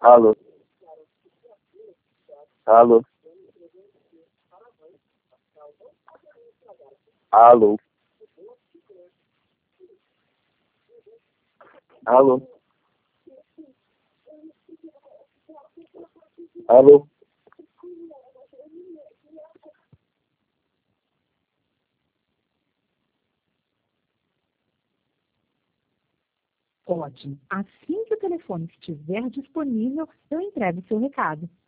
Alô, alô, alô, alô, alô. Ótimo. Assim que o telefone estiver disponível, eu entrego o seu recado.